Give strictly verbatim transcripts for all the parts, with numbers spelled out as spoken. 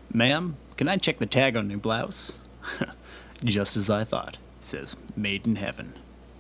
Ma'am, can I check the tag on your blouse? Just as I thought. It says, made in heaven.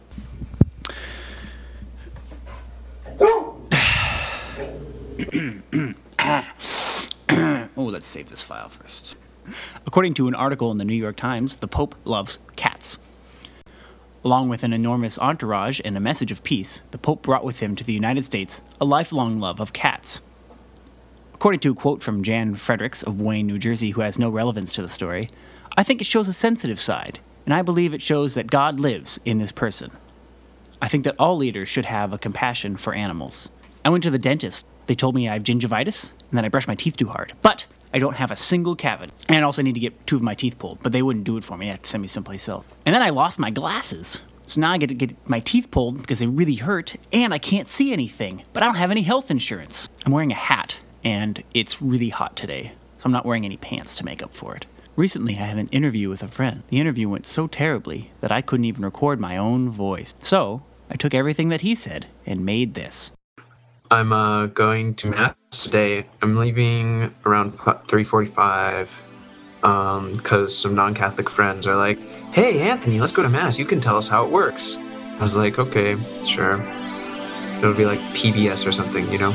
Oh, let's save this file first. According to an article in the New York Times, the Pope loves cats. Along with an enormous entourage and a message of peace, the Pope brought with him to the United States a lifelong love of cats. According to a quote from Jan Fredericks of Wayne, New Jersey, who has no relevance to the story, I think it shows a sensitive side, and I believe it shows that God lives in this person. I think that all leaders should have a compassion for animals. I went to the dentist. They told me I have gingivitis, and that I brush my teeth too hard. But I don't have a single cavity. And I also need to get two of my teeth pulled, but they wouldn't do it for me. They had to send me someplace else. And then I lost my glasses. So now I get to get my teeth pulled because they really hurt, and I can't see anything. But I don't have any health insurance. I'm wearing a hat, and it's really hot today, so I'm not wearing any pants to make up for it. Recently, I had an interview with a friend. The interview went so terribly that I couldn't even record my own voice. So I took everything that he said and made this. I'm uh, going to Mass today. I'm leaving around three forty-five um, because some non-Catholic friends are like, hey, Anthony, let's go to Mass. You can tell us how it works. I was like, okay, sure. It'll be like P B S or something, you know?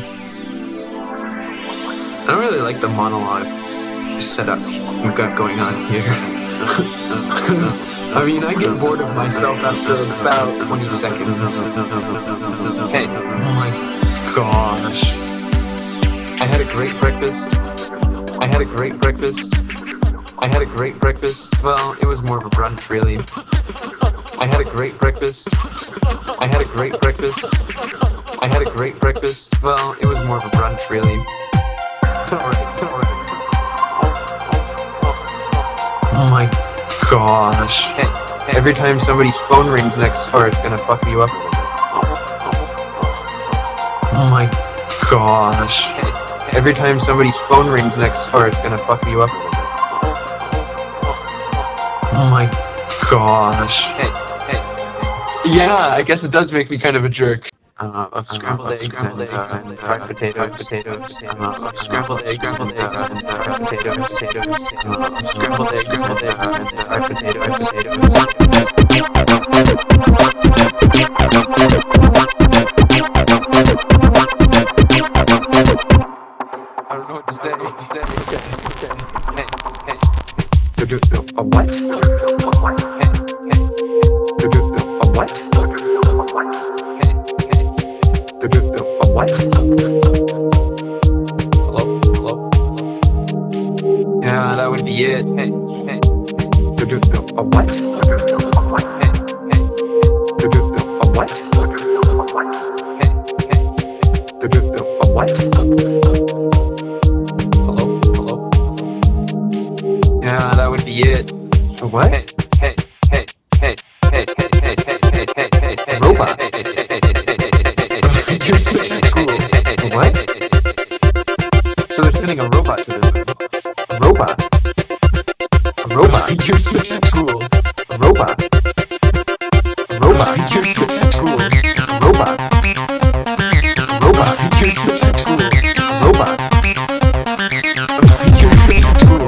I don't really like the monologue setup we've got going on here. I mean, I get bored of myself after about twenty seconds. Hey, oh my gosh. I had a great breakfast. I had a great breakfast. I had a great breakfast. Well, it was more of a brunch, really. I had a great breakfast. I had a great breakfast. I had a great breakfast. Well, it was more of a brunch, really. It's alright, it's alright. Oh my gosh. Hey, hey, every time somebody's phone rings next door, it's gonna fuck you up. Oh my gosh. Hey, hey, every time somebody's phone rings next door, it's gonna fuck you up. Oh my gosh. Hey, hey. Yeah, I guess it does make me kind of a jerk. Uh, of scrambled eggs, scrambled eggs, and fried potatoes, potatoes, uh, of scrambled eggs, scrambled eggs, and fried potatoes, potatoes, uh, of scrambled eggs, scrambled eggs, and fried potatoes, potatoes. I don't know what to say. What to say. Okay, okay. Hey, hey. Do do do a what? Hey, hey. Do do do a what? A what? Hello? Hello? Hello? Yeah, that would be it. Hey, hey. A what? Hey, hey. A what? Hey, hey. A what? Hello? Hello? Yeah, that would be it. A what? Hey, hey, hey, hey, hey, hey, hey, hey, hey, hey, hey, hey, robot. Hey, hey, hey, hey, hey. You're such a tool. What? So they're sending a robot to this room. A robot? A robot? You're such a tool. A robot? A robot? You're such a tool. A robot? A robot? You're such a tool. A robot? You're such a tool.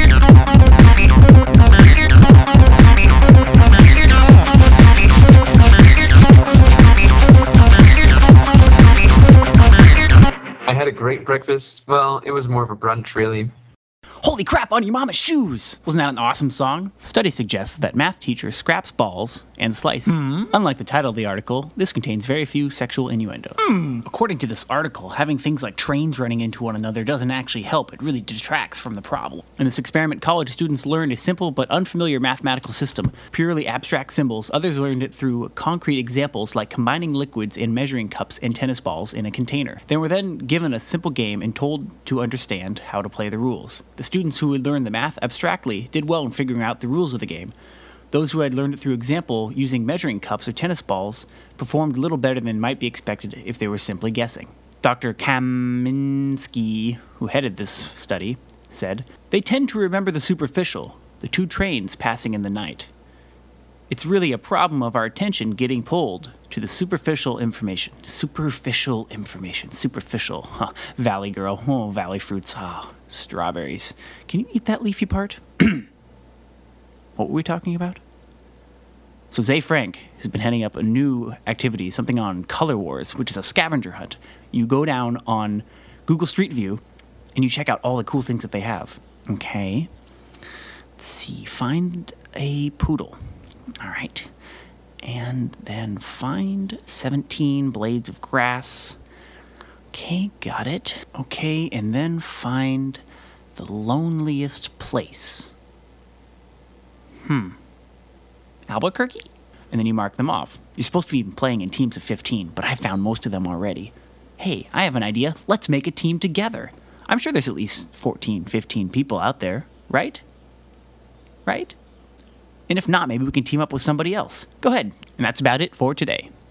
I had a great breakfast. Well, it was more of a brunch, really. Holy crap on your mama's shoes! Wasn't that an awesome song? Study suggests that math teacher scraps balls and slices. Mm. Unlike the title of the article, this contains very few sexual innuendos. Mm. According to this article, having things like trains running into one another doesn't actually help. It really detracts from the problem. In this experiment, college students learned a simple but unfamiliar mathematical system, purely abstract symbols. Others learned it through concrete examples like combining liquids in measuring cups and tennis balls in a container. They were then given a simple game and told to understand how to play the rules. The students who had learned the math abstractly did well in figuring out the rules of the game. Those who had learned it through example using measuring cups or tennis balls performed little better than might be expected if they were simply guessing. Doctor Kaminsky, who headed this study, said, "They tend to remember the superficial, the two trains passing in the night. It's really a problem of our attention getting pulled to the superficial information. Superficial information. Superficial. Huh. Valley girl. Oh, valley fruits. Ah, oh, strawberries. Can you eat that leafy part? What were we talking about? So Zay Frank has been heading up a new activity, something on Color Wars, which is a scavenger hunt. You go down on Google Street View and you check out all the cool things that they have. Okay. Let's see. Find a poodle. All right. And then find seventeen blades of grass. Okay, got it. Okay, and then find the loneliest place. Hmm. Albuquerque? And then you mark them off. You're supposed to be playing in teams of fifteen, but I found most of them already. Hey, I have an idea. Let's make a team together. I'm sure there's at least fourteen, fifteen people out there, right? Right? And if not, maybe we can team up with somebody else. Go ahead. And that's about it for today.